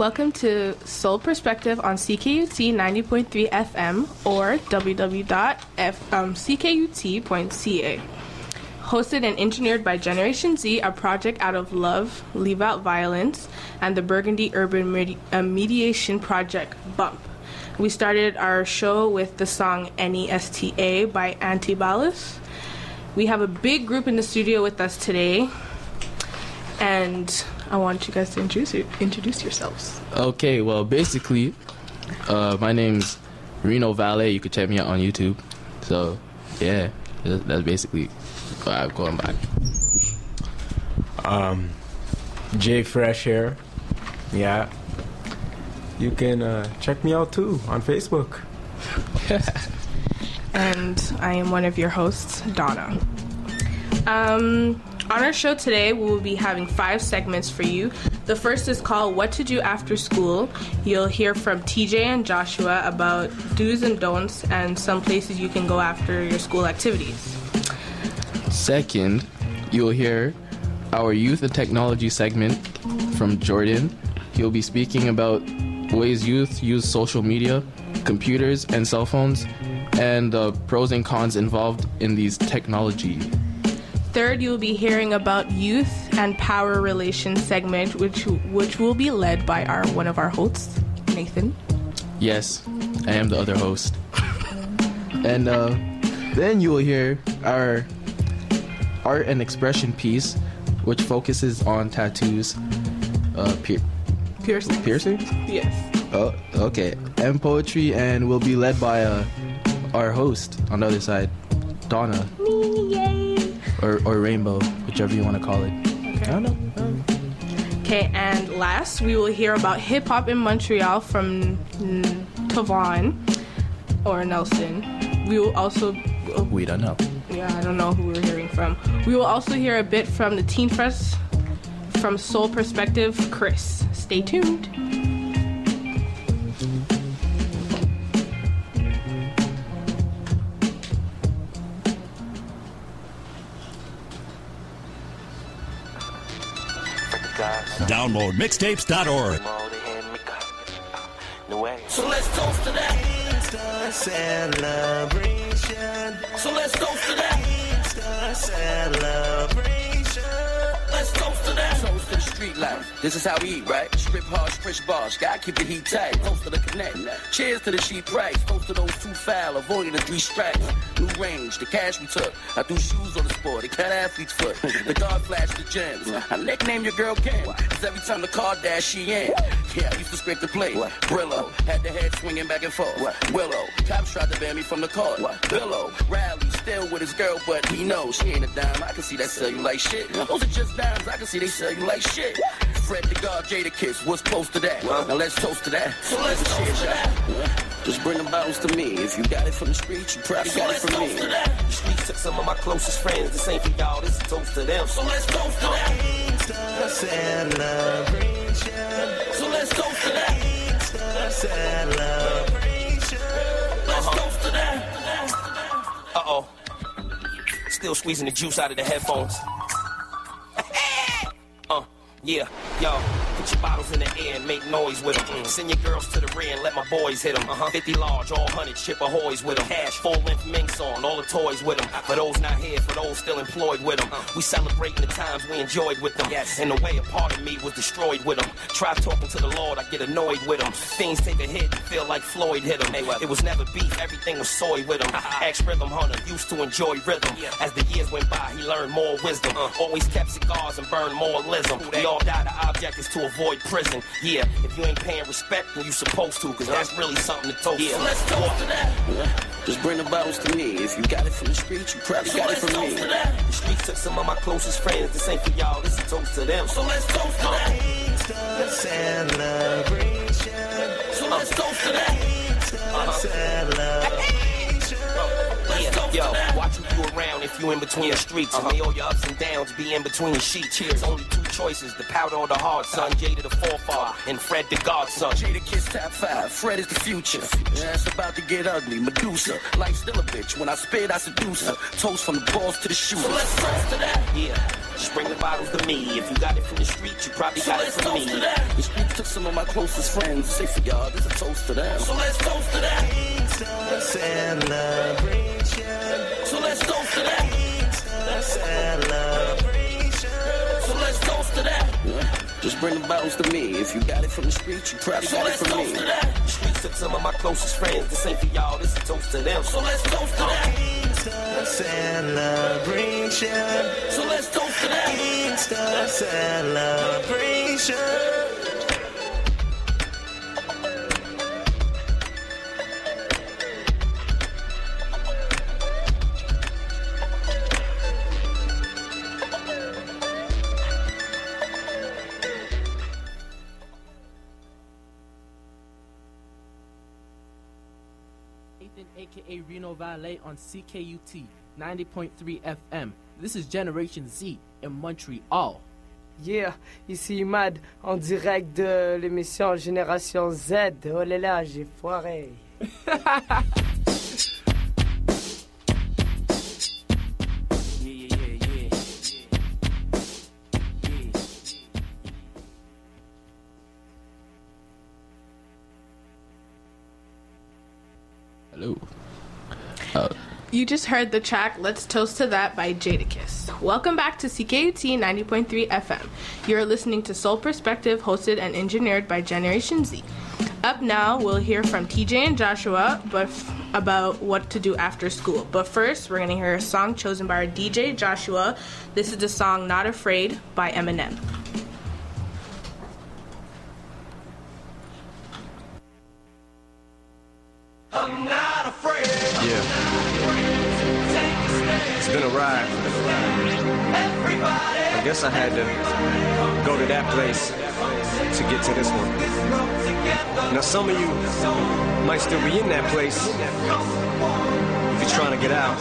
Welcome to Soul Perspective on CKUT 90.3 FM or www.ckut.ca. Hosted and engineered by Generation Z, a project out of Love, Leave Out Violence, and the Burgundy Urban Mediation Project, BUMP. We started our show with the song NESTA by Antibalas. We have a big group in the studio with us today, and I want you guys to introduce yourselves. Okay, well, basically, my name's Reno Valet. You could check me out on YouTube. So, yeah, that's basically what I'm going by. Jay Fresh here. Yeah. You can check me out too on Facebook. And I am one of your hosts, Donna. On our show today, we will be having 5 segments for you. The first is called What to Do After School. You'll hear from TJ and Joshua about do's and don'ts and some places you can go after your school activities. Second, you'll hear our Youth and Technology segment from Jordan. He'll be speaking about ways youth use social media, computers, and cell phones, and the pros and cons involved in these technology. Third, you'll be hearing about Youth and Power Relations segment, which will be led by one of our hosts, Nathan. Yes, I am the other host. And then you will hear our art and expression piece, which focuses on tattoos, piercings? Yes. Oh, okay. And poetry, and will be led by our host on the other side, Donna. Me, yay! Or Rainbow, whichever you want to call it. Okay. I don't know. Okay, and last, we will hear about hip-hop in Montreal from Tavon or Nelson. We will also... We don't know. Yeah, I don't know who we're hearing from. We will also hear a bit from the Teen Fest from Soul Perspective, Chris. Stay tuned. Download mixtapes.org. So let's toast to that Easter celebration. So let's toast to that Easter celebration. Let's toast to that. Toast to the street life. This is how we eat, right? Strip hard, sprish bars. Gotta keep the heat tight. Toast to the connect. Cheers to the sheep price. Toast to those 2 foul, avoiding the 3 stripes. New range, the cash we took. I threw shoes on the sport. They cut athlete's foot. The guard flashed the gems. I nicknamed your girl Ken. Cause every time the car dash, she in. Yeah, I used to scrape the plate. Brillo. Had the head swinging back and forth. Willow. Cops tried to ban me from the court. Billow. Rally. Still with his girl, but he knows she ain't a dime. I can see that sell you like shit. Those are just dimes. I can see they sell you like shit. Fred the God, Jada Kiss. What's close to that? Now let's toast to that. So let's toast to that. Just bring the bottles to me. If you got it from the streets, you probably got it from me. The streets took some of my closest friends. This ain't for y'all, this is a toast to them. So let's toast to that. Easter celebration. So let's toast to that. Easter celebration. Let's toast to that. Uh-oh. Still squeezing the juice out of the headphones. Yeah, yo, put your bottles in the air and make noise with them. Send your girls to the rear and let my boys hit them. 50 large, all 100 chip ahoys with them. Cash, full-length minks on, all the toys with them. For those not here, for those still employed with them. We celebrating the times we enjoyed with them. Yes. And the way a part of me was destroyed with them. Try talking to the Lord, I get annoyed with them. Things take a hit, feel like Floyd hit them. It was never beef, everything was soy with them. Ex-rhythm hunter, used to enjoy rhythm. As the years went by, he learned more wisdom. Always kept cigars and burned more lism. We all die, the object is to avoid prison. Yeah, if you ain't paying respect, then you supposed to, cause that's really something to toast. Yeah, so let's toast to that. Just bring the bottles to me. If you got it from the streets, you probably got it from me. The streets took some of my closest friends. This ain't for y'all, this is a toast to them. So let's toast to that. Easter celebration. So let's toast to that. Easter celebration. Let's toast to that. Watch who you around if you in between the streets. May all your ups and downs be in between the sheets. It's only 2 choices, the powder or the hard, son. Jada the forefather, and Fred the godson. Jada Kiss top 5, Fred is the future. Yeah, it's about to get ugly, Medusa. Life's still a bitch, when I spit, I seduce her. Toast from the balls to the shoes. So let's toast to that. Yeah, just bring the bottles to me. If you got it from the street, you probably got it from me. The streets took some of my closest friends. Say for y'all, this is a toast to them. So let's toast to that. Gangsta celebration. So let's toast to that. Gangsta celebration. So let's toast to that. Yeah. Just bring the bottles to me. If you got it from the street, you probably got it from me. The streets took some of my closest friends. This ain't for y'all, this is a toast to them. So let's toast to that. Gangsta celebration. So let's toast to that. Gangsta celebration. aka Reno Valet on CKUT 90.3 FM. This is Generation Z in Montreal. Yeah, ici Imad en direct de l'émission Génération Z. Oh là là, j'ai foiré. Hello. You just heard the track Let's Toast to That by Jadakiss. Welcome back to CKUT 90.3 FM. You're listening to Soul Perspective, hosted and engineered by Generation Z. Up now, we'll hear from TJ and Joshua about what to do after school. But first, we're going to hear a song chosen by our DJ, Joshua. This is the song Not Afraid by Eminem. I'm not afraid. Yeah. It's been a ride. I guess I had to go to that place to get to this one. Now some of you might still be in that place. If you're trying to get out,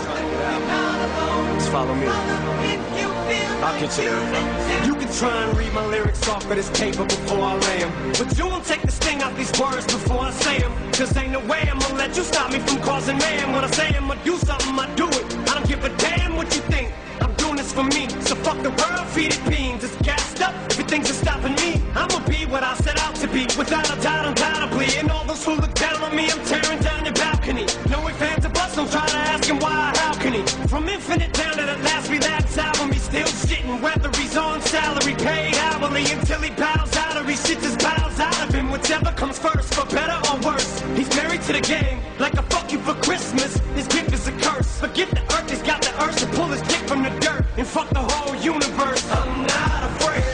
just follow me. I'll get you there. You can try and read my lyrics off of this paper before I lay them, but you won't take the sting out these words before I say them. Cause ain't no way I'm gonna let you stop me from causing mayhem. When I say I'm gonna do something, I do it. I don't give a damn what you think. I'm doing this for me. So fuck the world, feed it beans. It's gassed up. Everything's just stopping me. I'ma be what I set out to be. Without a doubt, undoubtedly. And all those who look down on me, I'm tearing down your balcony. No ifs, ands, or buts. Don't try to ask him why or how can he. From Infinite down to the last relapse album, he's still shitting. Whether he's on salary, paid hourly, until he bows out or he shits his bowels out of him. Whichever comes first, for better or worse. He's married to the game, like a fuck you for Christmas. His gift is a curse. Forget the earth, he's got the urge to pull his dick from the dirt and fuck the whole universe. I'm not afraid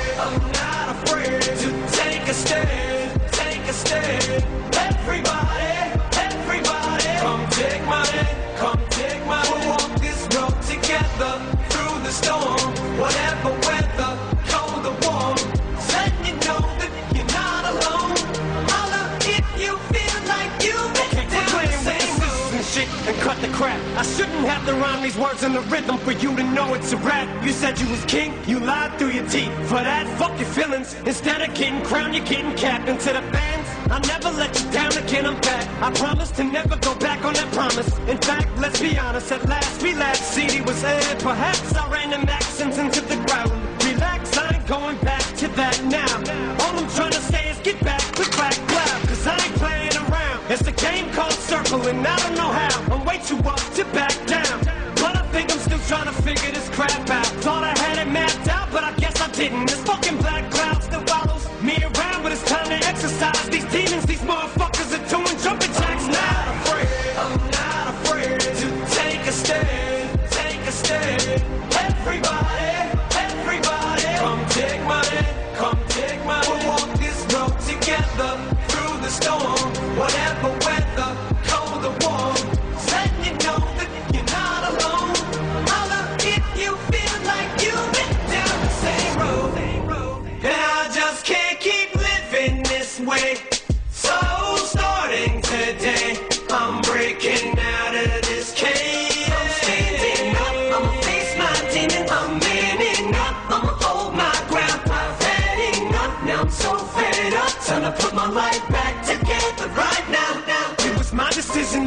to take a stand, take a stand. Everybody, come take my hand, come take my hand. We'll walk this road together through the storm, whatever weather, cold or warm. Letting you know that you're not alone. Holla if you feel like you've been down the same road and shit and cut the crap. I shouldn't have to rhyme these words in the rhythm for you to know it's a rap. You said you was king, you lied through your teeth. For that, fuck your feelings. Instead of getting crowned, you're getting capped. And to the fans, I'll never let you down again, I'm back. I promise to never go back on that promise. In fact, let's be honest, at last we laughed. CD was aired, perhaps I ran them accents into the ground. Relax, I ain't going back to that now. All I'm trying to say is get back with back clap. Cause I ain't playing around. It's a game called Circle and I don't know how. I'm way too up to back down. But I think I'm still trying to figure this crap out. Thought I had it mapped out, but I guess I didn't. This fucking black cloud still follows me around, but it's time to exercise these demons. These motherfuckers are doing jumping jacks now. I'm not afraid to take a stand, take a stand. Everybody, come take my hand, come take my hand. We'll walk this road together through the storm, whatever weather, cold or warm. Letting you know that you're not alone. Holla if you feel like you've been down the same road. And I just can't keep living this way. So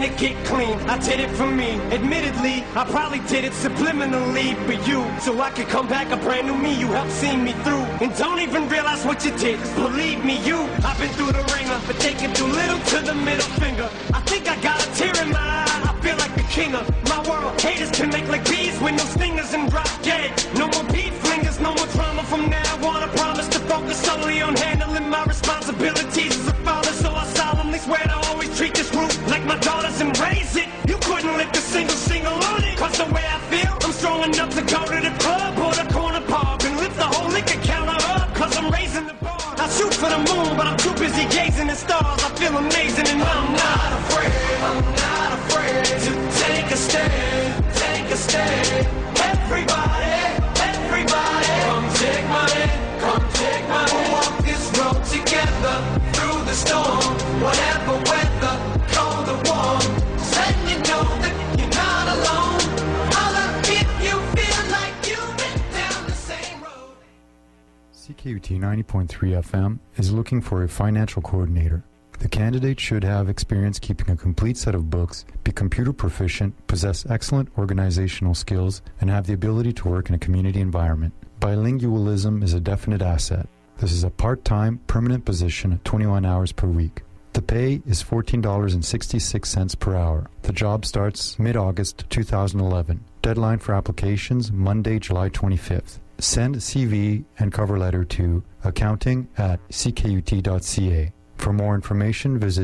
to get clean. I did it for me. Admittedly, I probably did it subliminally for you, so I could come back a brand new me. You helped see me through, and don't even realize what you did. 'Cause believe me, I've been through the ringer, but taking too little to the middle finger. I think I got a tear in my eye. I feel like the king of my world. Haters can make like bees with no stingers and drop dead. No more beef flingers, no more drama from now on. I promise to focus solely on handling my responsibilities as a father, so I solemnly swear to always treat this group like my daughters and raise it. You couldn't lift a single on it, 'cause the way I feel, I'm strong enough to go to the club or the corner pub and lift the whole liquor counter up, 'cause I'm raising the bar. I shoot for the moon, but I'm too busy gazing at stars. I feel amazing and I'm not afraid to take a stand, everybody, come take my hand, we'll walk this road together, through the storm, whatever weather, cold or warm, just letting you know that you're not alone, holler if you feel like you've been down the same road. CKUT 90.3 FM is looking for a financial coordinator. The candidate should have experience keeping a complete set of books, be computer proficient, possess excellent organizational skills, and have the ability to work in a community environment. Bilingualism is a definite asset. This is a part-time, permanent position of 21 hours per week. The pay is $14.66 per hour. The job starts mid-August 2011. Deadline for applications, Monday, July 25th. Send CV and cover letter to accounting@ckut.ca. For more information, visit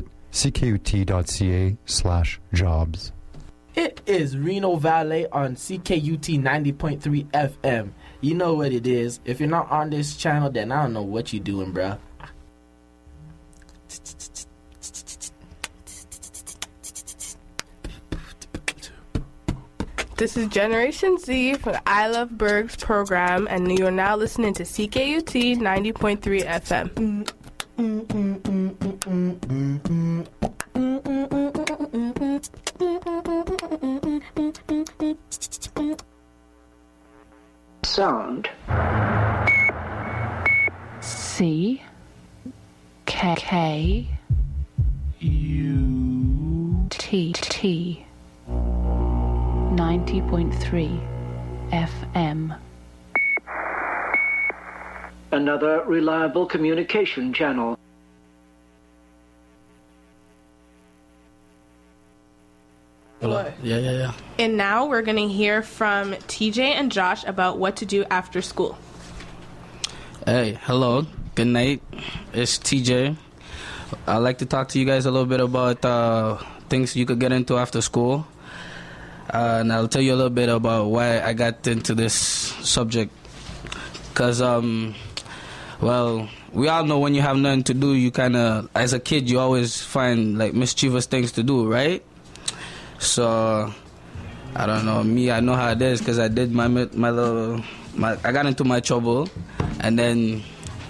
ckut.ca/jobs. It is Reno Valley on CKUT 90.3 FM. You know what it is. If you're not on this channel, then I don't know what you're doing, bruh. This is Generation Z from the I Love Bergs program, and you are now listening to CKUT 90.3 FM. Sound. C K U T 90.3 FM. Another reliable communication channel. Hello. Yeah. And now we're going to hear from TJ and Josh about what to do after school. Hey, hello. Good night. It's TJ. I'd like to talk to you guys a little bit about things you could get into after school. And I'll tell you a little bit about why I got into this subject. Because, well, we all know when you have nothing to do, you kind of, as a kid, you always find, like, mischievous things to do, right? So, I don't know. Me, I know how it is because I did I got into my trouble. And then,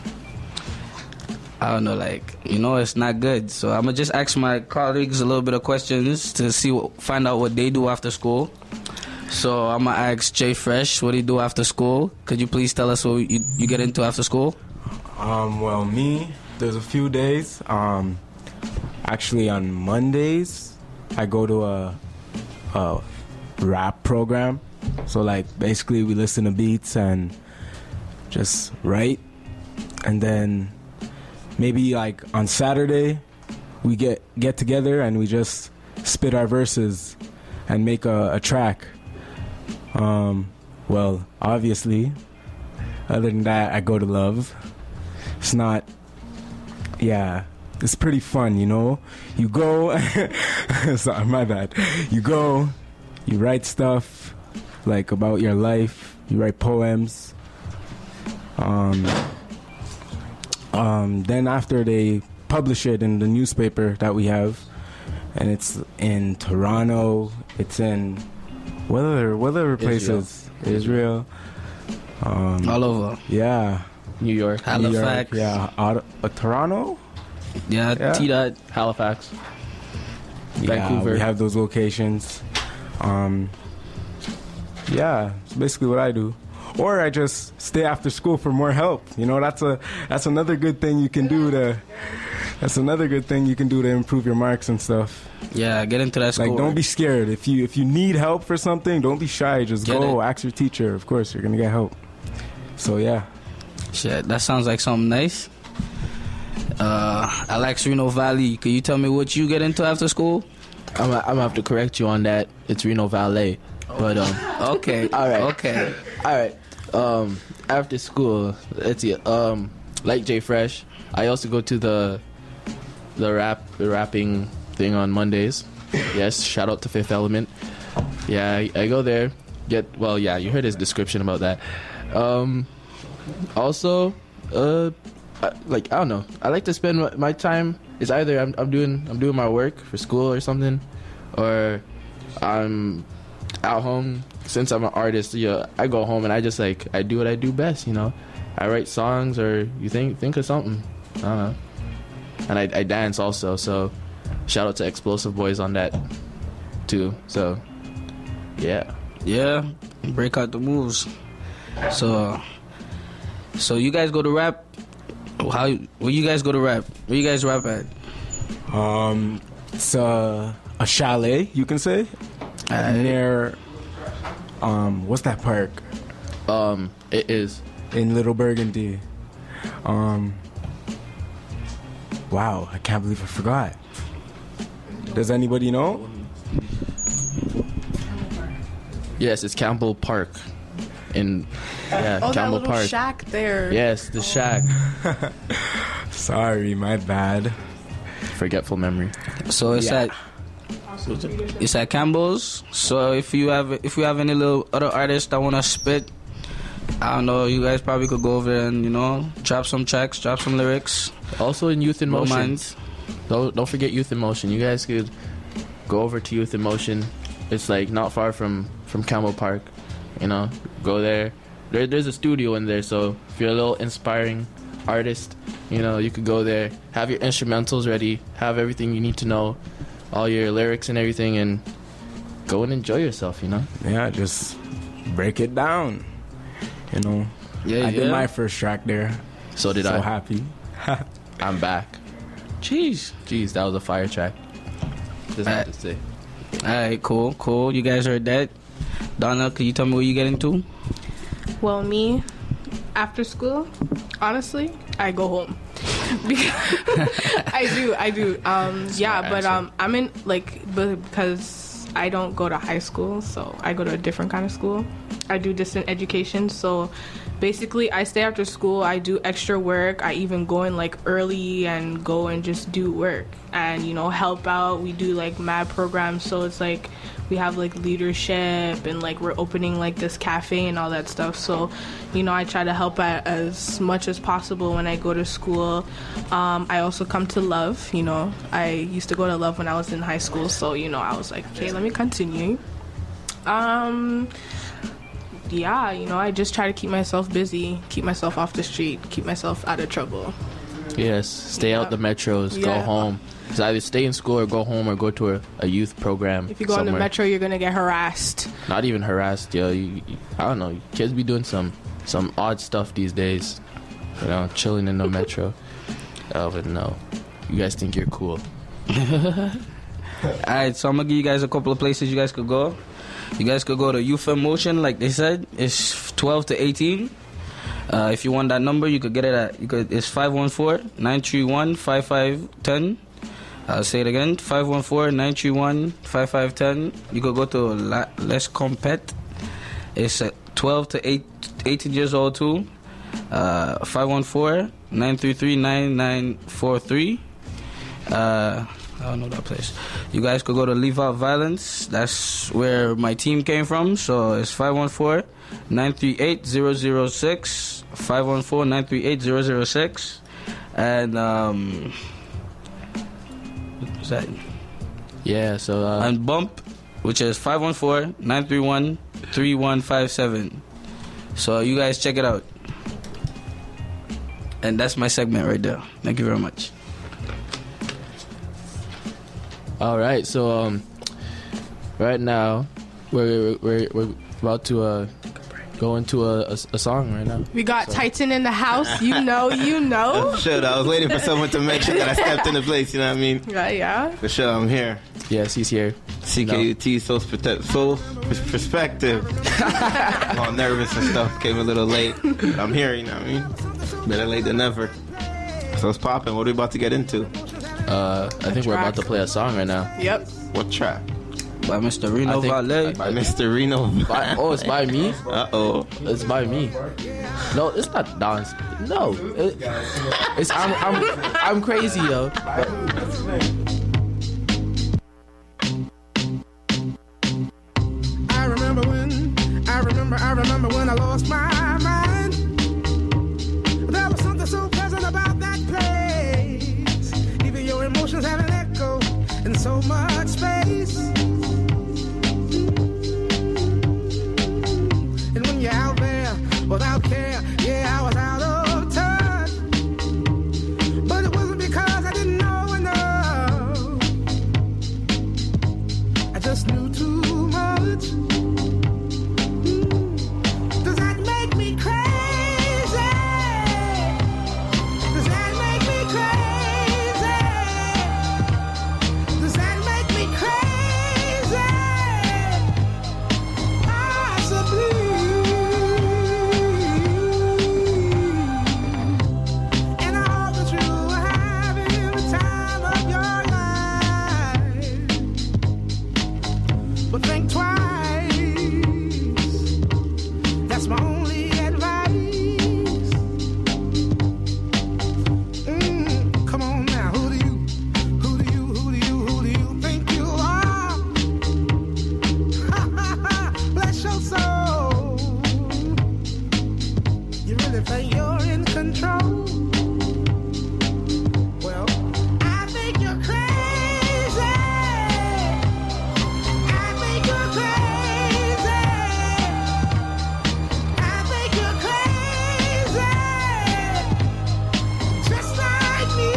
I don't know, like, it's not good. So I'm going to just ask my colleagues a little bit of questions to find out what they do after school. So I'm going to ask Jay Fresh, what do you do after school? Could you please tell us what you get into after school? Well, me, there's a few days. Actually, on Mondays, I go to a rap program. So, like, basically we listen to beats and just write. And then maybe, like, on Saturday, we get together and we just spit our verses and make a track. Well, obviously, other than that, I go to Love. It's not, it's pretty fun, You go, sorry, my bad. You go, you write stuff, like, about your life. You write poems. Then after they publish it in the newspaper that we have, and it's in Toronto, it's in what other places? Israel. All over. Yeah. New York. Halifax. New York, Toronto? Yeah. T-Dot. Halifax. Yeah, Vancouver. we have those locations. It's basically what I do. Or I just stay after school for more help. That's another good thing you can do to improve your marks and stuff. Yeah, get into that school. Like, don't be scared. If you need help for something, don't be shy. Just go ask your teacher. Of course, you're gonna get help. So yeah. Shit, that sounds like something nice. Alex, Reno Valley, can you tell me what you get into after school? I'm gonna have to correct you on that. It's Reno Valley. But okay. All right. Okay. All right. After school, let's see. Like Jay Fresh, I also go to the rapping thing on Mondays. Yes, shout out to Fifth Element. Yeah, I go there. You heard his description about that. Also, I don't know. I like to spend my time. It's either I'm doing my work for school or something, or I'm at home. Since I'm an artist, I go home and I just I do what I do best. I write songs, or you think of something. I don't know. And I dance also. So shout out to Explosive Boys on that too. So yeah. Break out the moves. So you guys go to rap. Where you guys go to rap? Where you guys rap at? It's a chalet, you can say, near what's that park? It is in Little Burgundy. Wow, I can't believe I forgot. Does anybody know? Yes, it's Campbell Park. Campbell that little Park. shack there. Yes, the shack. Sorry, my bad. Forgetful memory. So it's at Campbell's. So if you have any little other artists that wanna spit, I don't know, you guys probably could go over there and drop some tracks, drop some lyrics. Also in Youth in No Motion. minds. Don't forget Youth in Motion. You guys could go over to Youth in Motion. It's not far from Campbell Park. Go there. There's a studio in there, so if you're a little inspiring artist, you could go there, have your instrumentals ready, have everything you need to know, all your lyrics and everything, and go and enjoy yourself. Yeah, just break it down. I did my first track there. So did I. So happy. I'm back. Jeez, that was a fire track. Just have to say. Alright, cool. You guys heard that. Donna, can you tell me what you get into? Well, me, after school, honestly, I go home. I do. I'm in because I don't go to high school, so I go to a different kind of school. I do distant education, so basically I stay after school, I do extra work, I even go in early and go and just do work and help out. We do mad programs, so it's we have leadership and we're opening this cafe and all that stuff, so I try to help out as much as possible when I go to school. I also come to Love. I used to go to Love when I was in high school, so I was okay, let me continue. I just try to keep myself busy, keep myself off the street, keep myself out of trouble. Yes, stay out the metros, go home. It's either stay in school or go home or go to a youth program. If you go in the metro, you're going to get harassed. Not even harassed, I don't know. Kids be doing some odd stuff these days. Chilling in the metro. Alvin, no. You guys think you're cool. Alright, so I'm going to give you guys a couple of places you guys could go. You guys could go to Youth in Motion, like they said. It's 12 to 18. If you want that number, you could get it it's 514-931-5510. I'll say it again, 514-931-5510. You could go to Les Compet. It's 12 to 18 years old too. 514-933-9943. I don't know that place. You guys could go to Leave Out Violence. That's where my team came from. So it's 514-938-006. 514-938-006. And what's that? Yeah, so and Bump, which is 514-931-3157. So you guys check it out. And that's my segment right there. Thank you very much. All right, so right now we're about to go into a song right now. We got Titan in the house. You know. Sure, I was waiting for someone to mention that I stepped into place, you know what I mean? Yeah. For sure, I'm here. Yes, he's here. CKUT, Soul Perspective. I'm all nervous and stuff. Came a little late. But I'm here, you know what I mean? Better late than never. So it's popping. What are we about to get into? I think we're about to play a song right now. Yep. What track? By Mr. Reno Valet. By Mr. Reno. Oh, it's by me? Uh-oh. It's by me. No, it's not Don's. No. It's I'm crazy, yo. I remember when I lost my mind. There was something so pleasant about that place. Even your emotions have an echo in so much space. And when you're out there without care, yeah, I was out of touch. But it wasn't because I didn't know enough. I just knew too much. Does that make me crazy? Does that make me crazy? Does that make me crazy? Possibly. And I hope that you are having the time of your life. But think twice. That's my only advice. Come on now, who do you think you are? Bless your soul. You really think you're in control? Well, I think you're crazy. I think you're crazy. I think you're crazy, just like me.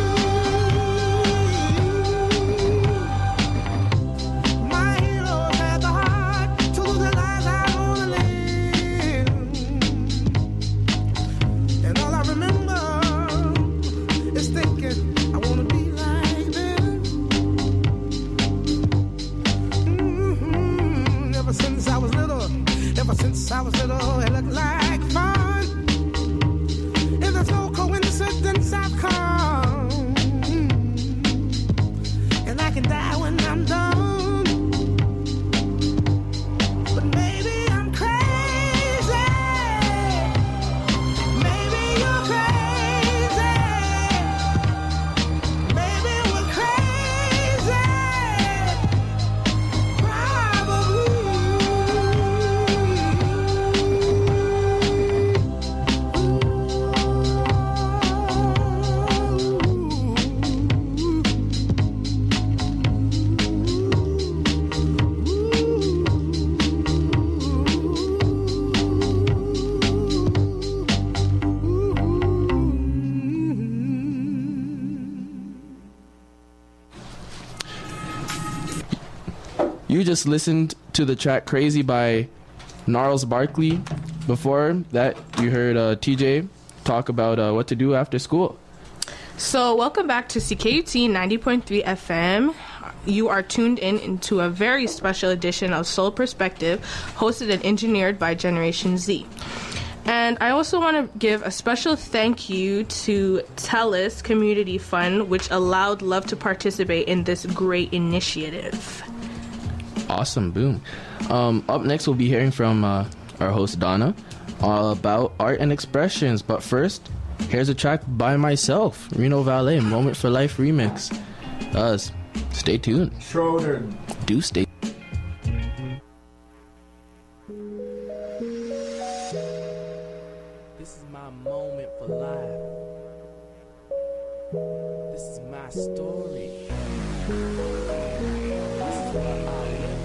My heroes had the heart to lose their lives out on a limb. And all I remember is thinking, I want to be like them. Ever since I was little, it looked like fun. If there's no coincidence, I've come. And I can die when I'm done. But maybe I'm crazy. Maybe you're crazy. Maybe we're crazy. Probably. You just listened to the track Crazy by Gnarls Barkley. Before that, you heard TJ talk about what to do after school. So, welcome back to CKUT 90.3 FM. You are tuned into a very special edition of Soul Perspective, hosted and engineered by Generation Z. And I also want to give a special thank you to TELUS Community Fund, which allowed Love to participate in this great initiative. Awesome, boom. Up next, we'll be hearing from our host, Donna, about art and expressions. But first, here's a track by myself, Reno Valet, Moment for Life remix. Stay tuned. Schroeder. Do stay. This is my moment for life. This is my story. This is what I live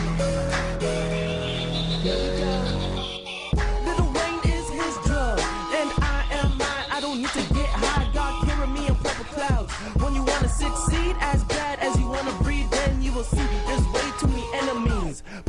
Lil Wayne is his drug,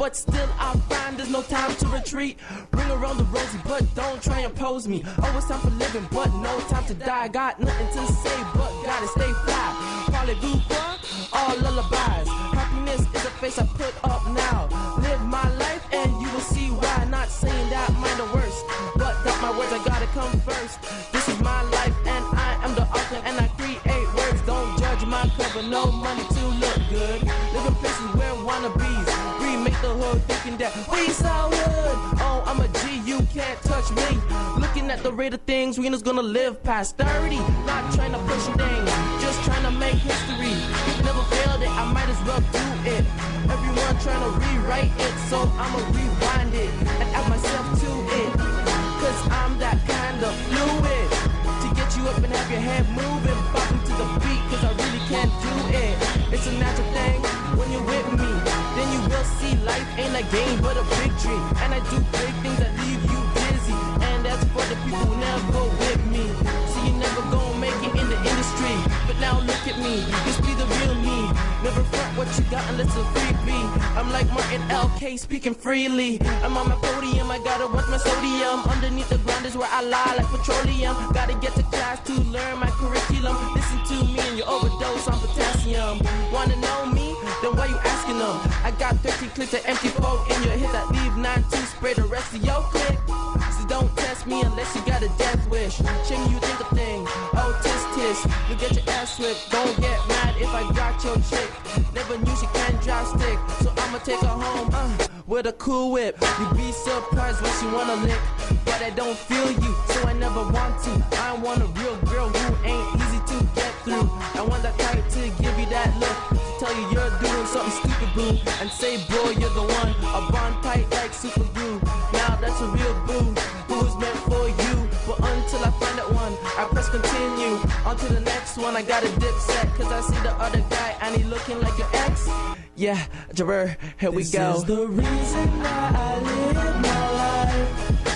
but still I find there's no time to retreat. Ring around the rosy, but don't try and pose me. Always time for living, but no time to die. Got nothing to say, but gotta stay fly. Parlez-vous quoi? All lullabies. Happiness is a face I put up now. Live my life and you will see why. Not saying that mine the worst, but that my words I gotta come first. This is my life and I am the author and I create words. Don't judge my cover, no money to look good. Live in places where wannabes remake the hood thinking that we so good. Oh, I'm a G, you can't touch me. Looking at the rate of things, Reno's gonna live past 30. Not trying to push things, just trying to make history. Never failed it, I might as well do it. Everyone trying to rewrite it, so I'ma rewind it and add myself to it. Cause I'm that kind of fluid to get you up and have your head moving, bopping to the beat, cause I really can't do it. It's a natural thing when you're with me. Then you will see life ain't a game but a big dream. And I do big things that leave you dizzy. And that's for the people who never go with me. So you never gonna make it in the industry. But now look at me, just be the real me. Never front what you got unless it's a freebie. I'm like Martin L.K. speaking freely. I'm on my podium, I gotta watch my sodium. Underneath the ground is where I lie like petroleum. Gotta get to class to learn my curriculum. Listen to me and you overdose on potassium. Wanna know me? Then why you asking them? I got 13 clips of empty folk in your hit that leave 9 to spray the rest of your clip. So don't test me unless you got a death wish. Shame you think a thing. Oh, tisk, you get your ass whipped. Don't get mad if I got your chick. Never knew she can drive stick, so I'ma take her home with a cool whip. You be surprised when she wanna lick, but I don't feel you, so I never want to. I want a real girl who ain't easy to get through. I want that type to give you that look, to tell you you're doing something stupid, boo, and say, boy, you're the one. A bond tight like super glue. Now that's a real boo who's meant for you. But until I find that one, I press continue. On to the next one, I got a dip set, cause I see the other guy and he looking like your ex. Yeah, Jabber, here we go. This is the reason why I live my life.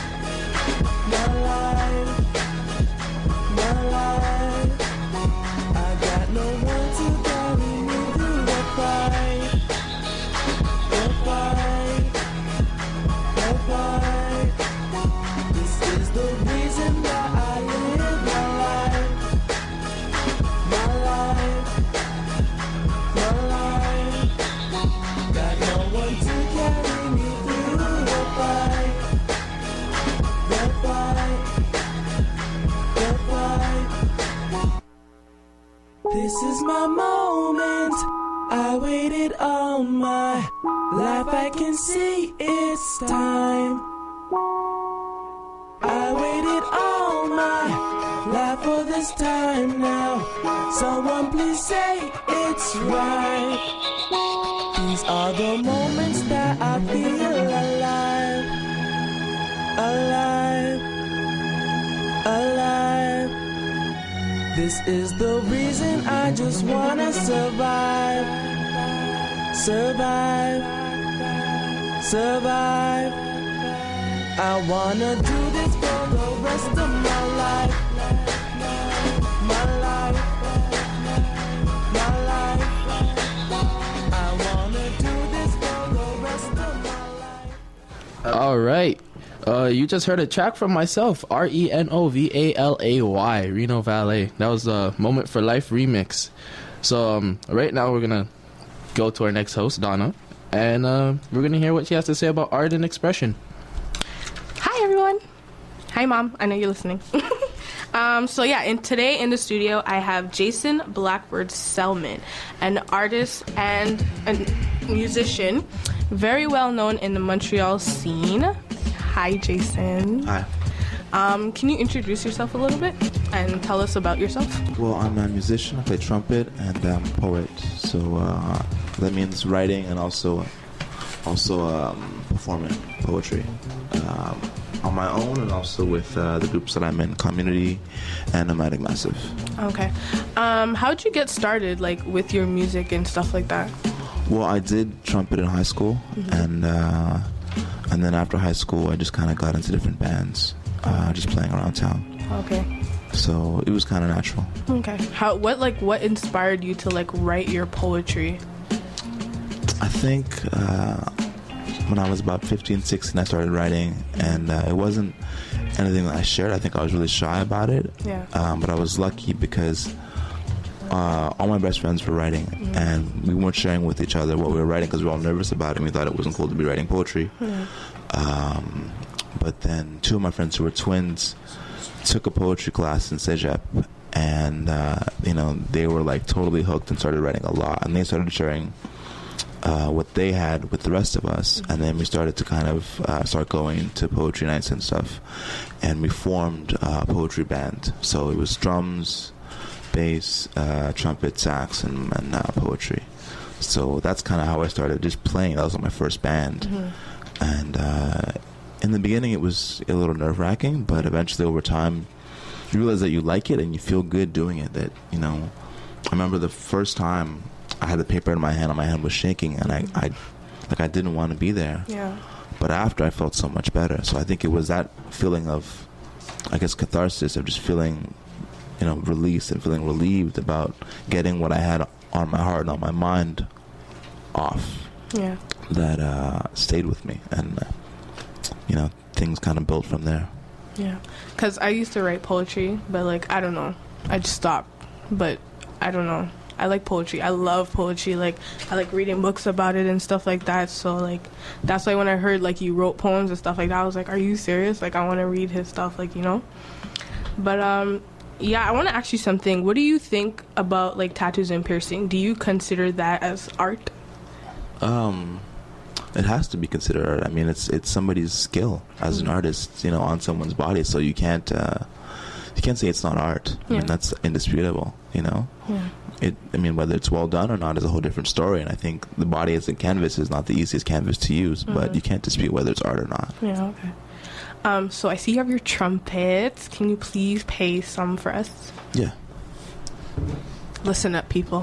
My life. My life. I got no one to carry me through the fight. The fight. The fight. This is the reason why I live my life. My life. My life. Got no one to carry me through the fight. The fight. The fight. This is my moment. I waited all my life. I can see it's time. I waited all my life for this time now. Someone please say it's right. These are the moments that I feel alive. Alive. Alive. This is the reason I just wanna survive. Survive. Survive. I wanna do this for the rest of my life. My life. My life. I wanna do this for the rest of my life. All right. You just heard a track from myself, RENOVALAY, Reno Valet. That was the Moment for Life remix. So right now we're going to go to our next host, Donna, and we're going to hear what she has to say about art and expression. Hi, everyone. Hi, Mom. I know you're listening. So yeah, today in the studio, I have Jason Blackbird Selman, an artist and a musician, very well known in the Montreal scene. Hi, Jason. Hi. Can you introduce yourself a little bit and tell us about yourself? Well, I'm a musician. I play trumpet and I'm a poet. So that means writing and also performing poetry on my own and also with the groups that I'm in, Community and Nomadic Massive. Okay. How'd you get started, like, with your music and stuff like that? Well, I did trumpet in high school, and then after high school, I just kind of got into different bands, just playing around town. Okay. So it was kind of natural. Okay. What inspired you to, like, write your poetry? I think when I was about 15, 16, I started writing, and it wasn't anything that I shared. I think I was really shy about it. Yeah. But I was lucky because all my best friends were writing, and we weren't sharing with each other what we were writing because we were all nervous about it, and we thought it wasn't cool to be writing poetry. But then two of my friends who were twins took a poetry class in Cégep, and they were like totally hooked and started writing a lot, and they started sharing what they had with the rest of us, and then we started to kind of start going to poetry nights and stuff, and we formed a poetry band. So it was drums, bass, trumpet, sax, and poetry. So that's kind of how I started just playing. That was my first band. And in the beginning it was a little nerve-wracking, but eventually over time you realize that you like it and you feel good doing it. That, I remember the first time I had the paper in my hand and my hand was shaking, and I didn't want to be there. Yeah. But after, I felt so much better. So I think it was that feeling of, I guess, catharsis, of just feeling, released and feeling relieved about getting what I had on my heart and on my mind off. Yeah. That stayed with me, and things kind of built from there. Yeah, because I used to write poetry, but I don't know, I just stopped. But I don't know, I like poetry. I love poetry. I like reading books about it and stuff like that. So that's why when I heard you wrote poems and stuff like that, I was like, are you serious? I want to read his stuff, But yeah, I want to ask you something. What do you think about tattoos and piercing? Do you consider that as art? It has to be considered art. I mean, it's somebody's skill as an artist, on someone's body. So you can't say it's not art. I mean, that's indisputable. Yeah. Whether it's well done or not is a whole different story. And I think the body as a canvas is not the easiest canvas to use, but you can't dispute whether it's art or not. Yeah. Okay. So I see you have your trumpets. Can you please play some for us? Yeah. Listen up, people.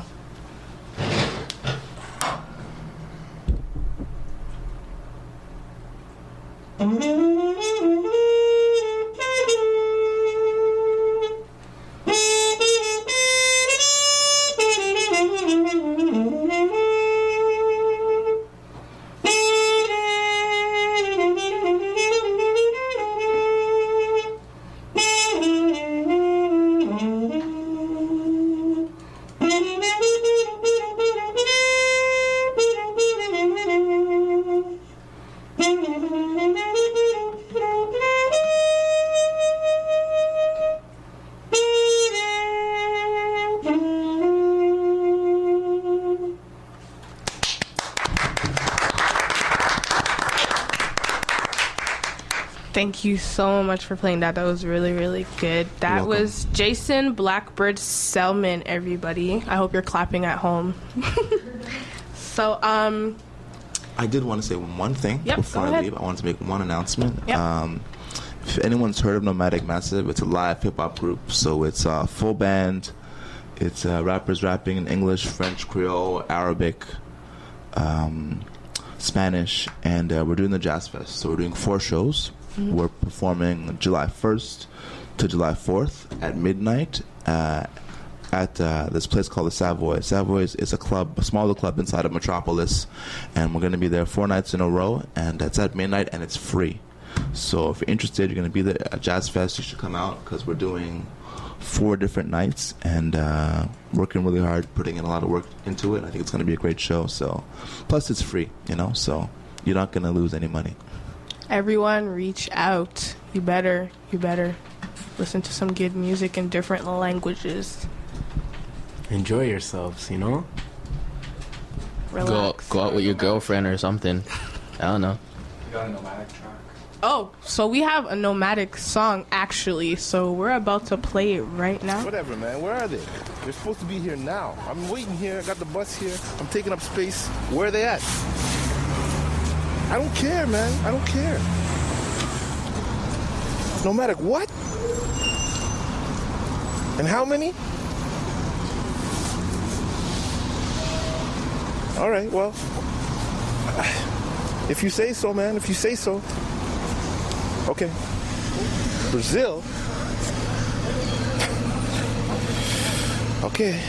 Thank you so much for playing that. That was really, really good. That was Jason Blackbird Selman, everybody. I hope you're clapping at home. So, I did want to say one thing before I leave. I wanted to make one announcement. Yep. If anyone's heard of Nomadic Massive, it's a live hip-hop group. So it's a full band. It's rappers rapping in English, French, Creole, Arabic, Spanish, and we're doing the Jazz Fest. So we're doing 4 shows. We're performing July 1st to July 4th at midnight at this place called the Savoy. Savoy is a smaller club inside of Metropolis, and we're going to be there 4 nights in a row, and it's at midnight, and it's free. So if you're interested, you're going to be there at Jazz Fest, you should come out, because we're doing 4 different nights and working really hard, putting in a lot of work into it. I think it's going to be a great show. So, plus it's free, so you're not going to lose any money. Everyone reach out. You better listen to some good music in different languages. Enjoy yourselves, Relax. Go out with your girlfriend or something. I don't know. You got a nomadic track? Oh, so we have a nomadic song, actually. So we're about to play it right now. Whatever, man. Where are they? They're supposed to be here now. I'm waiting here. I got the bus here. I'm taking up space. Where are they at? I don't care, man. I don't care. Nomadic what? And how many? All right, well, if you say so, man. If you say so. Okay. Brazil? Okay.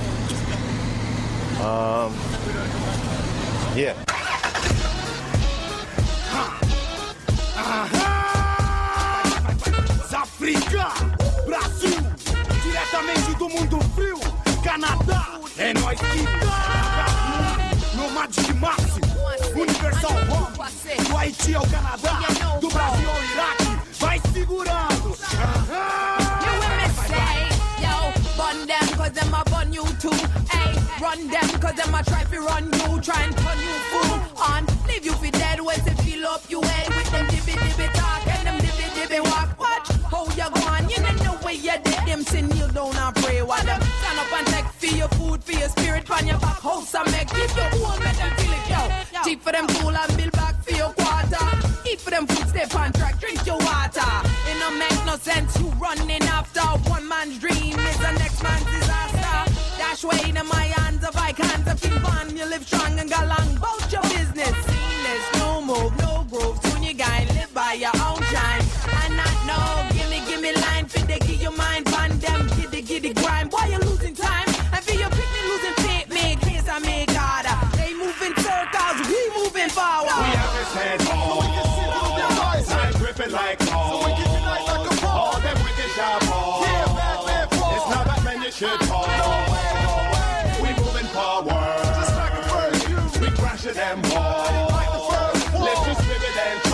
Yeah. do mundo frio, Canadá, é nóis que dá. Nomadic máximo, Universal Home, do Haiti ao Canadá, do Brasil ao Iraque, vai segurando. Bun them cause them a bun you too. Ay, run them cause them a try to run you. Try and turn you fool on. Leave you for dead when they fill up you head with them dibby talk and them dibby walk. Watch how you go on. You know the way you did them sin kneel down and pray. While them stand up and take for your food, for your spirit, on your back house and make keep your cool, make them feel it, yo. Cheap for them cool and build back for your quarter. Eat for them food, step on track, drink your water. It don't make no sense you running after one man's dream is the next man's disaster. Dash way in my hands of icons of King Von. You live strong and got long about your business. Seamless, no move, no groove. Soon you guy live by your own shine. And not know, give me line for the give your mind. Pan them, giddy grind. Why you losing time? And for your picnic losing faith, make case I make harder. They move in circles, we moving forward. We have his head on. Time gripping like all. All them wicked job all. It's not that many shit fall. We moving forward. Just like a bird. We crashing them all. Let's just live it and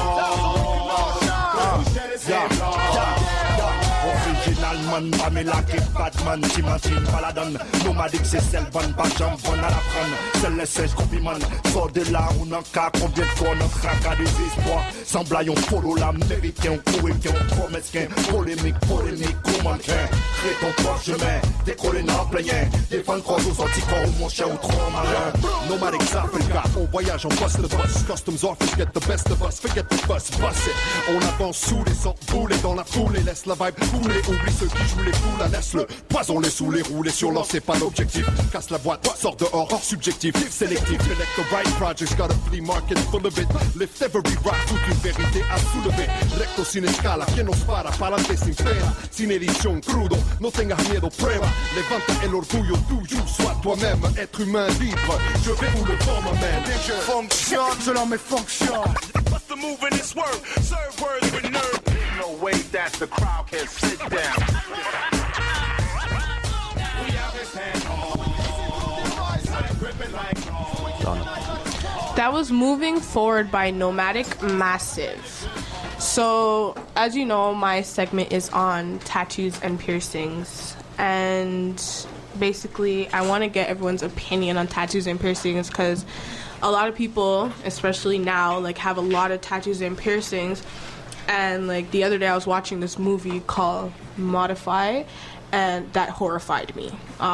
talk. We shed his head off. Original man, Pamela, Kid Batman, Timothy, Paladon. Nomadic, c'est celle bonne, pas jambon à la prendre. C'est le sèche, copie-man. Sors de là, on en cas, combien de fois on en craque à des espoirs. Semblaillons, follow la mérite, on couille, on promesse qu'un polémique, comment qu'un. Crée ton propre chemin, décoller dans plein yen. Défendre croise aux anticorps, mon chien ou trop malin. Nomadic, ça fait le cas. On voyage, on bosse le boss. Customs office, get the best of us. Forget the bus, boss it. On avance sous les sons, bouler dans la foule et laisse la vibe couler. Oublie ceux qui jouent les foules, laisse-le poison les sous les rouler sur l'or, c'est pas l'objectif. Casse la boîte, sors dehors, hors subjectif, sélectif. Select the right projects, got a flea market full of it. Lift every rock, toute une vérité à soulever. Recto sin escala, quien nos para, pa'lante sin pena. Sin edición, crudo, no tengas miedo, prueba. Levanta el orgullo tuyo, sois toi-même, être humain libre. Je vais où le vent m'amène. Fonctionne, je l'en mets fonction. What's the move in this word? Serve words with nerve. There's no way that the crowd can sit down. We have his hand on. That was Moving Forward by Nomadic Massive. So, as you know, my segment is on tattoos and piercings. And basically, I want to get everyone's opinion on tattoos and piercings because a lot of people, especially now, like have a lot of tattoos and piercings. And like the other day I was watching this movie called Modify, and that horrified me.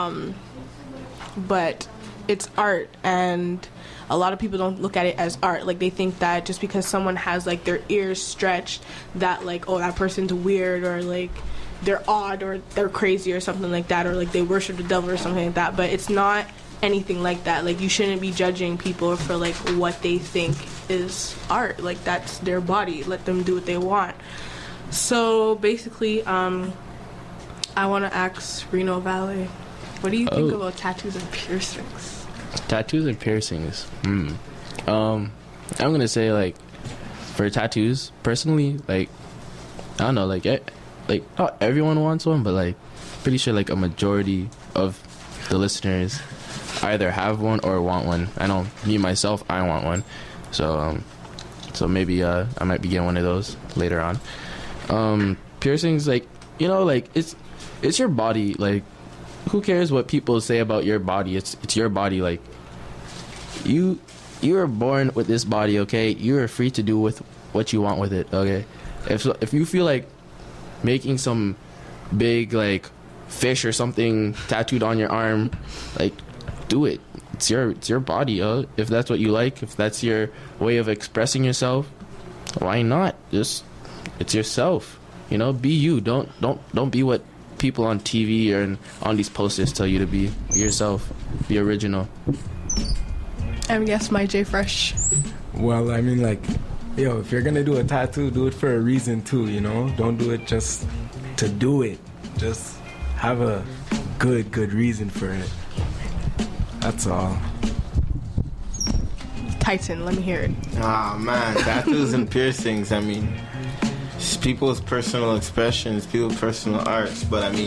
But it's art, and a lot of people don't look at it as art. Like they think that just because someone has like their ears stretched, that like, oh, that person's weird, or like they're odd, or they're crazy, or something like that, or like they worship the devil or something like that. But it's not anything like that. Like you shouldn't be judging people for like what they think is art. Like that's their body. Let them do what they want. So basically, I want to ask Reno Valley, what do you think about tattoos and piercings? Tattoos and piercings. I'm gonna say like for tattoos, personally, like I don't know, like not everyone wants one, but like pretty sure like a majority of the listeners either have one or want one. I know me myself, I want one. So maybe I might be getting one of those later on. Piercings, like, you know, like it's your body. Like, who cares what people say about your body? It's your body. Like, you are born with this body, okay? You are free to do with what you want with it, okay? If you feel like making some big like fish or something tattooed on your arm, like, do it. It's your body, if that's what you like, if that's your way of expressing yourself, why not? It's yourself, you know. Be you. Don't be what people on TV or on these posters tell you to be. Be yourself. Be original. And yes, my J Fresh. Well, I mean, like, yo, if you're gonna do a tattoo, do it for a reason too, you know. Don't do it just to do it. Just have a good reason for it. That's all. Titan, let me hear it. Ah, man, tattoos and piercings, I mean, it's people's personal expressions, people's personal arts, but I mean,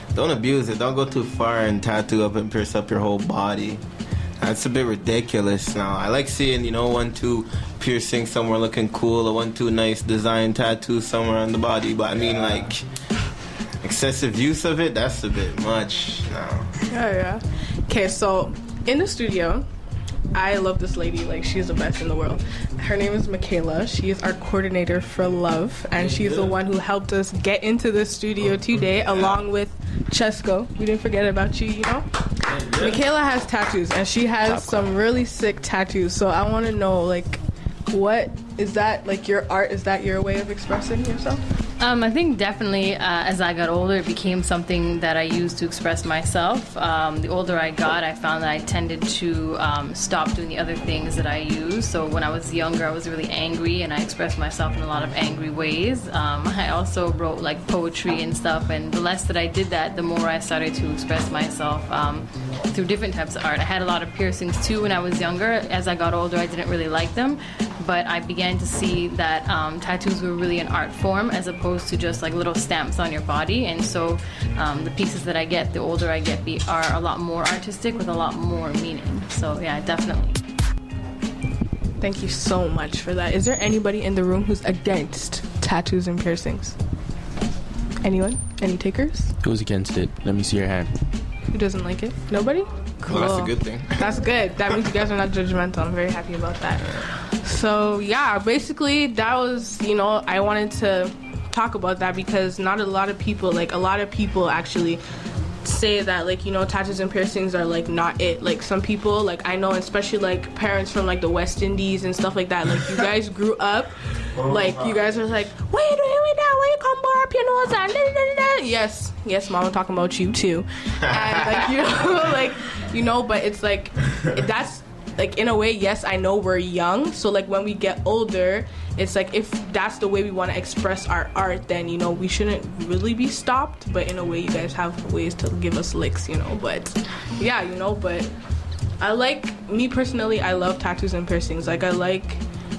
don't abuse it. Don't go too far and tattoo up and pierce up your whole body. That's a bit ridiculous now. I like seeing, 1-2 piercing somewhere looking cool, a 1-2 nice design tattoo somewhere on the body, but I mean, like, excessive use of it, that's a bit much now. Yeah. Okay, so in the studio, I love this lady. Like, she's the best in the world. Her name is Michaela. She is our coordinator for Love, and she's the one who helped us get into the studio today, along with Chesko. We didn't forget about you, Michaela has tattoos, and she has some really sick tattoos. So I want to know, like, what is that? Like, your art? Is that your way of expressing yourself? I think definitely as I got older, it became something that I used to express myself. The older I got, I found that I tended to stop doing the other things that I use. So when I was younger, I was really angry, and I expressed myself in a lot of angry ways. I also wrote like poetry and stuff, and the less that I did that, the more I started to express myself through different types of art. I had a lot of piercings too when I was younger. As I got older, I didn't really like them, but I began to see that tattoos were really an art form as opposed to just like little stamps on your body. And so the pieces that I get, the older I get, are a lot more artistic with a lot more meaning. So yeah, definitely. Thank you so much for that. Is there anybody in the room who's against tattoos and piercings? Anyone? Any takers? Who's against it? Let me see your hand. Who doesn't like it? Nobody? Cool. Well, that's a good thing. That's good. That means you guys are not judgmental. I'm very happy about that. So yeah, basically that was, I wanted to talk about that because not a lot of people, like a lot of people actually say that, like, tattoos and piercings are like not it. Like some people, like I know, especially like parents from like the West Indies and stuff like that, like you guys grew up, like you guys are like, what are you doing with that? Why you come bar up your nose and yes mom, I'm talking about you too. And like, but it's like, that's like, in a way, yes, I know we're young, so like when we get older, it's like if that's the way we want to express our art, then we shouldn't really be stopped. But in a way, you guys have ways to give us licks, but yeah, but I like, me personally, I love tattoos and piercings. Like I like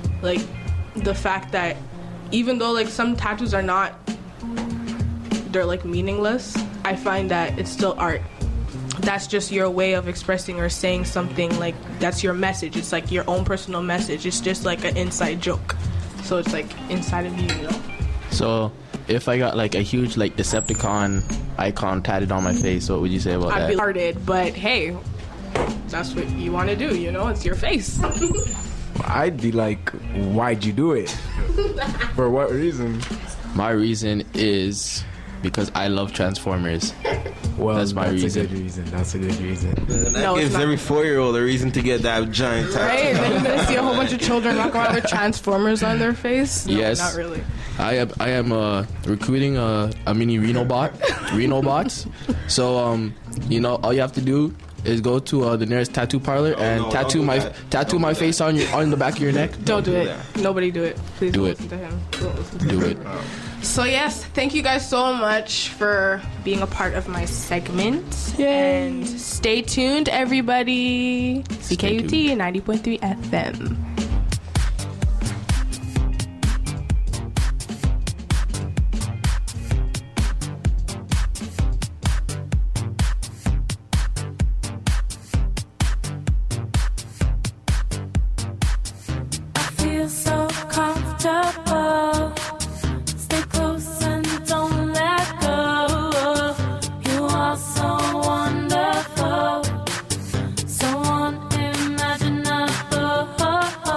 the fact that even though like some tattoos are not, they're like meaningless, I find that it's still art. That's just your way of expressing or saying something, like that's your message. It's like your own personal message. It's just like an inside joke. So it's like inside of you, So if I got like a huge like Decepticon icon tatted on my face, what would you say about that? I'd be hearted, but hey, that's what you want to do, it's your face. I'd be like, why'd you do it? For what reason? My reason is because I love Transformers. Well, that's my reason. That's a good reason. That gives every 4-year-old a reason to get that giant tattoo. Right? Then you're gonna see a whole bunch of children walk around with Transformers on their face. No, yes, not really. I am recruiting a mini Renobots. So all you have to do is go to the nearest tattoo parlor and tattoo my face on the back of your neck. Don't do it. Nobody do it. Please do don't it. Listen to him. Don't listen to do him. it. So yes, thank you guys so much for being a part of my segment. Yay. And stay tuned, everybody. CKUT 90.3 FM. So unimaginable.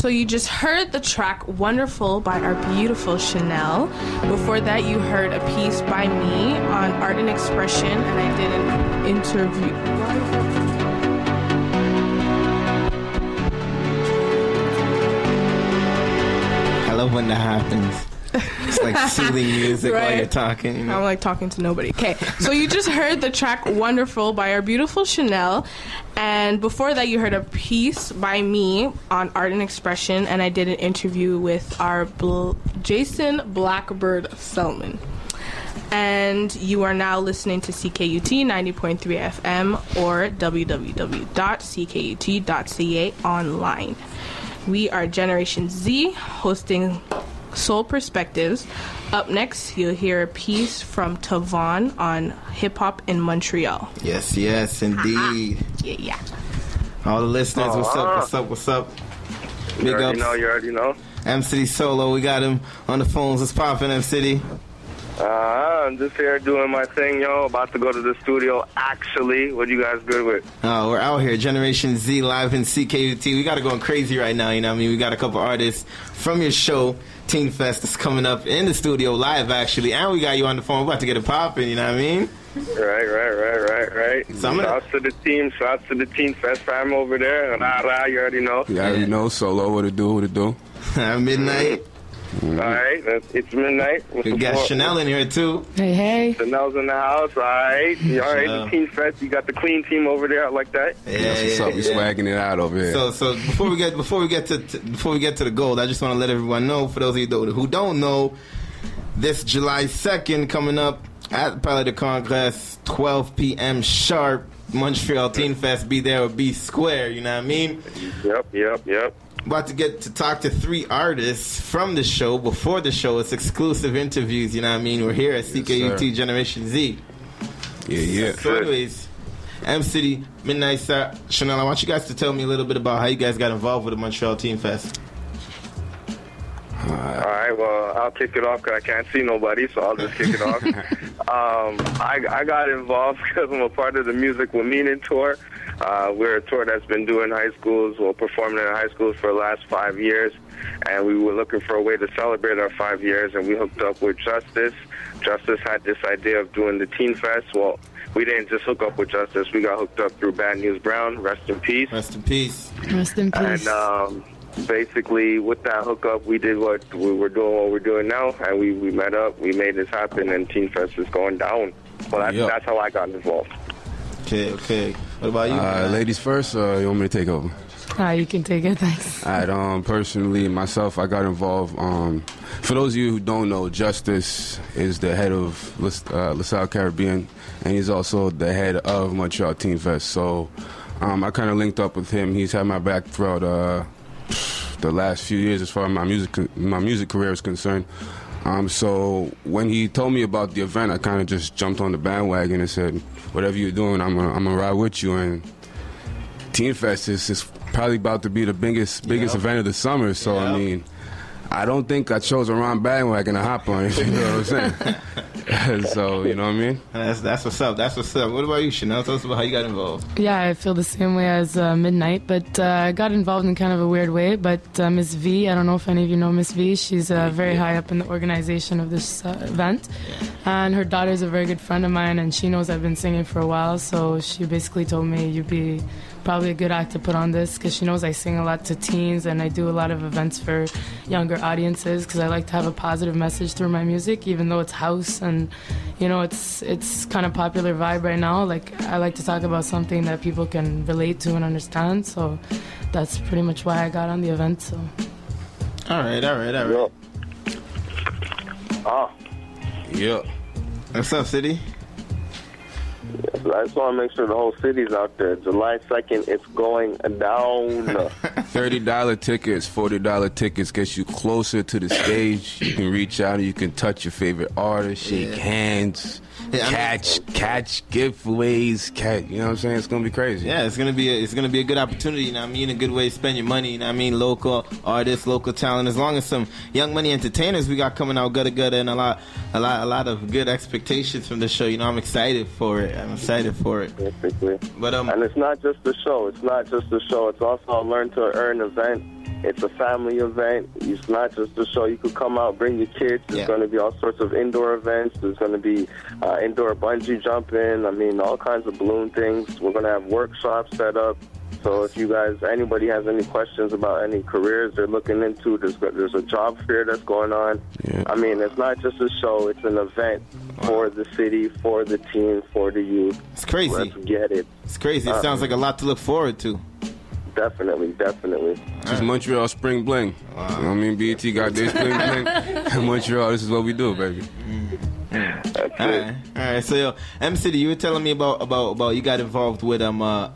So you just heard the track Wonderful by our beautiful Chanel. Before that, you heard a piece by me on Art and Expression, and I did an interview. I love when that happens. It's like soothing music while Right. you're talking. You know? I'm like talking to nobody. Okay, so you just heard the track Wonderful by our beautiful Chanel. And before that, you heard a piece by me on Art and Expression. And I did an interview with our Jason Blackbird Selman. And you are now listening to CKUT 90.3 FM or www.ckut.ca online. We are Generation Z, hosting Soul Perspectives. Up next, you'll hear a piece from Tavon on hip hop in Montreal. Yes, yes, indeed. Yeah. All the listeners, what's up, what's up, what's up? Big You already ups. know, you already know. M City Solo, we got him on the phones. What's poppin', M City? I'm just here doing my thing, yo. About to go to the studio, actually. What you guys good with? Oh, we're out here, Generation Z, live in CKUT. We got it going crazy right now, you know what I mean? We got a couple artists from your show, Teen Fest, that's coming up in the studio live, actually. And we got you on the phone. We're about to get it popping, you know what I mean? Right. So I'm gonna- Shouts to the team, shouts to the Teen Fest fam over there. Rah, you already know. You already know, Solo, what it do. Midnight. All right, it's midnight. We got Chanel in here, too. Hey. Chanel's in the house, all right. All right, the Teen Fest, you got the clean team over there. I like that. That's what's up. We swagging it out over here. So before we get to the gold, I just want to let everyone know, for those of you who don't know, this July 2nd coming up at Palais de Congrès, 12 p.m. sharp, Montreal Teen Fest. Be there or be square. You know what I mean? Yep. About to get to talk to 3 artists from the show. Before the show, it's exclusive interviews. You know what I mean? We're here at CKUT sir. Generation Z. Yeah. So anyways, M City, Midnight Star, Chanel, I want you guys to tell me a little bit about how you guys got involved with the Montreal Teen Fest. All right, well, I'll kick it off because I can't see nobody, so I'll just kick it off. I got involved because I'm a part of the Music with Meaning tour. We're a tour that's been doing high schools, performing in high schools for the last 5 years, and we were looking for a way to celebrate our 5 years, and we hooked up with Justice. Justice had this idea of doing the Teen Fest. Well, we didn't just hook up with Justice. We got hooked up through Bad News Brown. Rest in peace. Rest in peace. Rest in peace. And basically, with that hookup, we did what we're doing now, and we met up, we made this happen, and Teen Fest is going down. Well, that's how I got involved. Okay. What about you? Ladies first, you want me to take over? You can take it, thanks. All right, personally, myself, I got involved. For those of you who don't know, Justice is the head of LaSalle Caribbean, and he's also the head of Montreal Teen Fest. So I kind of linked up with him. He's had my back throughout the last few years as far as my music career is concerned. So when he told me about the event, I kind of just jumped on the bandwagon and said, whatever you're doing, I'm gonna ride with you. And Teen Fest is probably about to be the biggest event of the summer. So I mean, I don't think I chose a wrong bandwagon to hop on. You know what I'm saying? So you know what I mean? That's what's up. What about you, Chanel? Tell us about how you got involved. Yeah, I feel the same way as Midnight, but I got involved in kind of a weird way. But Miss V, I don't know if any of you know Miss V. She's very high up in the organization of this event. And her daughter's a very good friend of mine, and she knows I've been singing for a while. So she basically told me, you'd be probably a good act to put on this, because she knows I sing a lot to teens, and I do a lot of events for younger audiences, because I like to have a positive message through my music, even though it's house and, you know, it's kind of popular vibe right now. Like, I like to talk about something that people can relate to and understand, so that's pretty much why I got on the event. So all right. Yeah. What's up, City? I just want to make sure the whole city's out there. July 2nd, it's going down. $30 tickets, $40 tickets gets you closer to the stage. You can reach out and you can touch your favorite artist, shake hands, catch giveaways, you know what I'm saying? It's gonna be crazy. Yeah, it's gonna be a good opportunity. You know what I mean? A good way to spend your money. You know what I mean? Local artists, local talent. As long as some young money entertainers we got coming out, gutta, and a lot of good expectations from the show. You know, I'm excited for it. Basically. But and it's not just the show. It's also a learn to earn event. It's a family event. It's not just a show. You could come out, bring your kids. There's going to be all sorts of indoor events. There's going to be indoor bungee jumping. I mean, all kinds of balloon things. We're going to have workshops set up. So if you guys, anybody has any questions about any careers they're looking into, there's a job fair that's going on. Yeah. I mean, it's not just a show. It's an event for the city, for the team, for the youth. It's crazy. Let's get it. It's crazy. It sounds like a lot to look forward to. Definitely. Just Montreal Spring Bling. Wow. You know what I mean? BET got their Spring Bling. In Montreal, this is what we do, baby. All right. So, yo, M City, you were telling me about you got involved with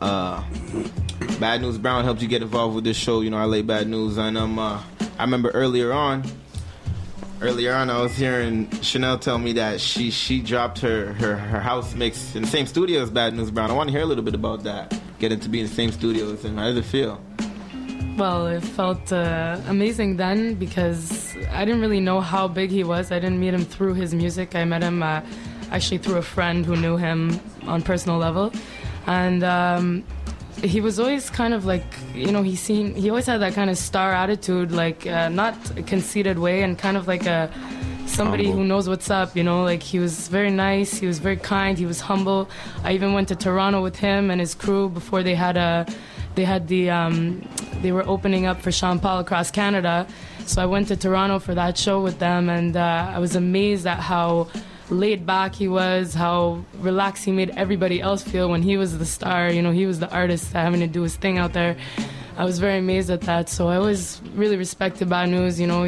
Bad News Brown helped you get involved with this show, LA Bad News, and I remember earlier on I was hearing Chanel tell me that she dropped her house mix in the same studio as Bad News Brown. I want to hear a little bit about that. Getting to be in the same studio with him. How did it feel? Well, it felt amazing then because I didn't really know how big he was. I didn't meet him through his music. I met him actually through a friend who knew him on personal level. And he was always kind of like, he always had that kind of star attitude, like not a conceited way, and kind of like somebody humble. who knows what's up, like he was very nice, he was very kind, he was humble. I even went to Toronto with him and his crew before they were opening up for Sean Paul across Canada. So I went to Toronto for that show with them, and I was amazed at how laid back he was, how relaxed he made everybody else feel when he was the star. He was the artist having to do his thing out there. I was very amazed at that. So I always really respected Bad News.